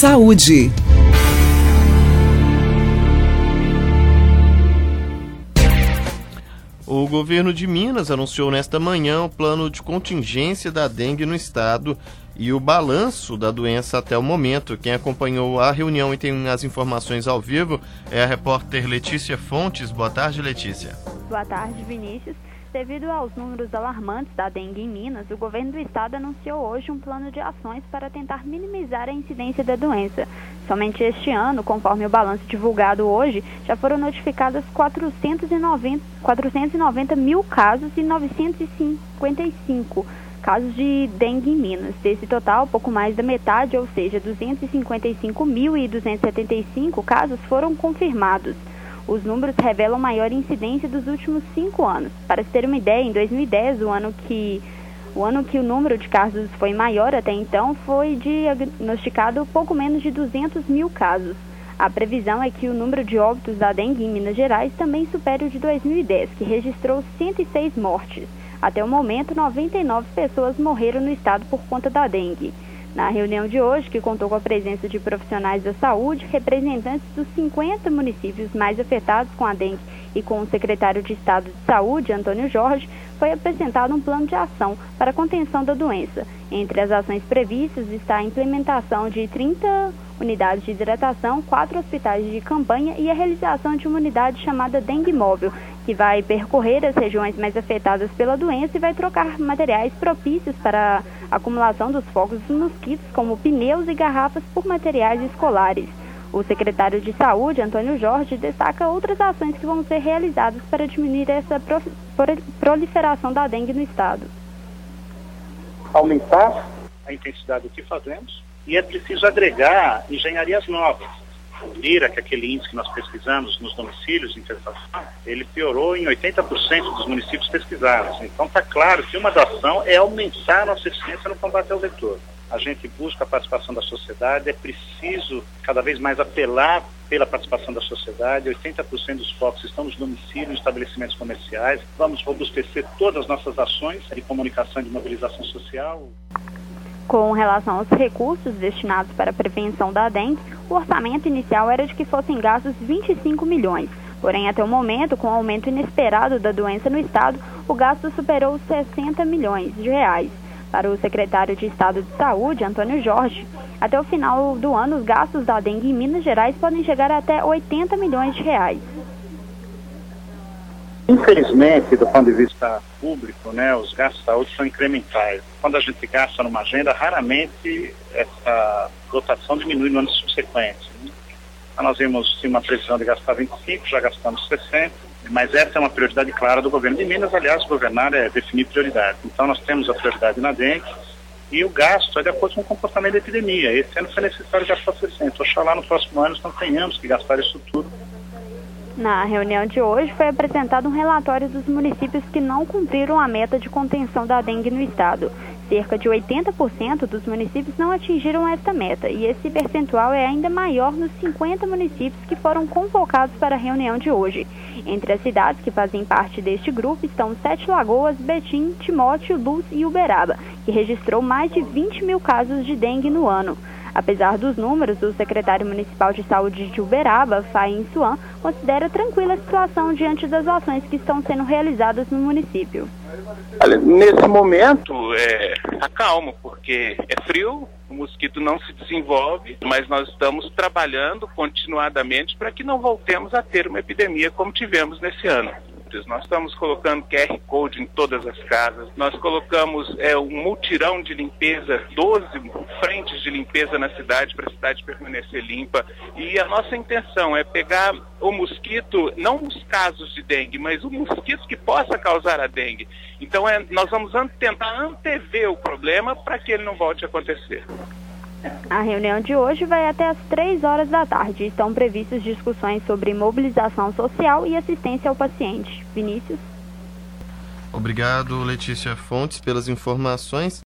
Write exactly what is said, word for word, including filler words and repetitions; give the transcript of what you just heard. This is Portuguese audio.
Saúde. O governo de Minas anunciou nesta manhã o plano de contingência da dengue no estado e o balanço da doença até o momento. Quem acompanhou a reunião e tem as informações ao vivo é a repórter Letícia Fontes. Boa tarde, Letícia. Boa tarde, Vinícius. Devido aos números alarmantes da dengue em Minas, o governo do estado anunciou hoje um plano de ações para tentar minimizar a incidência da doença. Somente este ano, conforme o balanço divulgado hoje, já foram notificadas quatrocentos e noventa mil casos e novecentos e cinquenta e cinco casos de dengue em Minas. Desse total, pouco mais da metade, ou seja, duzentos e cinquenta e cinco mil duzentos e setenta e cinco casos foram confirmados. Os números revelam maior incidência dos últimos cinco anos. Para se ter uma ideia, em dois mil e dez, o ano que o ano que o número de casos foi maior até então, foi diagnosticado pouco menos de duzentos mil casos. A previsão é que o número de óbitos da dengue em Minas Gerais também supere o de dois mil e dez, que registrou cento e seis mortes. Até o momento, noventa e nove pessoas morreram no estado por conta da dengue. Na reunião de hoje, que contou com a presença de profissionais da saúde, representantes dos cinquenta municípios mais afetados com a dengue e com o secretário de Estado de Saúde, Antônio Jorge, foi apresentado um plano de ação para a contenção da doença. Entre as ações previstas está a implementação de trinta unidades de hidratação, quatro hospitais de campanha e a realização de uma unidade chamada Dengue Móvel, que vai percorrer as regiões mais afetadas pela doença e vai trocar materiais propícios para a acumulação dos focos dos mosquitos, como pneus e garrafas, por materiais escolares. O secretário de Saúde, Antônio Jorge, destaca outras ações que vão ser realizadas para diminuir essa proliferação da dengue no estado. Aumentar a intensidade do que fazemos e é preciso agregar engenharias novas. Vira que aquele índice que nós pesquisamos nos domicílios de infestação, ele piorou em oitenta por cento dos municípios pesquisados. Então está claro que uma das ações é aumentar a nossa eficiência no combate ao vetor. A gente busca a participação da sociedade, é preciso cada vez mais apelar pela participação da sociedade. oitenta por cento dos focos estão nos domicílios, nos estabelecimentos comerciais. Vamos robustecer todas as nossas ações de comunicação e de mobilização social. Com relação aos recursos destinados para a prevenção da dengue, o orçamento inicial era de que fossem gastos vinte e cinco milhões. Porém, até o momento, com o aumento inesperado da doença no estado, o gasto superou sessenta milhões de reais. Para o secretário de Estado de Saúde, Antônio Jorge, até o final do ano, os gastos da dengue em Minas Gerais podem chegar até oitenta milhões de reais. Infelizmente, do ponto de vista público, né, os gastos de saúde são incrementais. Quando a gente gasta numa agenda, raramente essa dotação diminui no ano subsequente. Né? Então, nós vimos sim, uma previsão de gastar vinte e cinco, já gastamos sessenta, mas essa é uma prioridade clara do governo de Minas. Aliás, governar é definir prioridade. Então, nós temos a prioridade na dengue e o gasto é de acordo com o comportamento da epidemia. Esse ano foi necessário gastar sessenta. Oxalá no próximo ano não tenhamos que gastar isso tudo. Na reunião de hoje foi apresentado um relatório dos municípios que não cumpriram a meta de contenção da dengue no estado. Cerca de oitenta por cento dos municípios não atingiram esta meta e esse percentual é ainda maior nos cinquenta municípios que foram convocados para a reunião de hoje. Entre as cidades que fazem parte deste grupo estão Sete Lagoas, Betim, Timóteo, Luz e Uberaba, que registrou mais de vinte mil casos de dengue no ano. Apesar dos números, o secretário municipal de saúde de Uberaba, Faim Suan, considera tranquila a situação diante das ações que estão sendo realizadas no município. Olha, nesse momento é acalmo, porque é frio, o mosquito não se desenvolve, mas nós estamos trabalhando continuadamente para que não voltemos a ter uma epidemia como tivemos nesse ano. Nós estamos colocando Q R Code em todas as casas, nós colocamos é, um multirão de limpeza, doze frentes de limpeza na cidade, para a cidade permanecer limpa. E a nossa intenção é pegar o mosquito, não os casos de dengue, mas o mosquito que possa causar a dengue. Então é, nós vamos an- tentar antever o problema para que ele não volte a acontecer. A reunião de hoje vai até às três horas da tarde. Estão previstas discussões sobre mobilização social e assistência ao paciente. Vinícius? Obrigado, Letícia Fontes, pelas informações.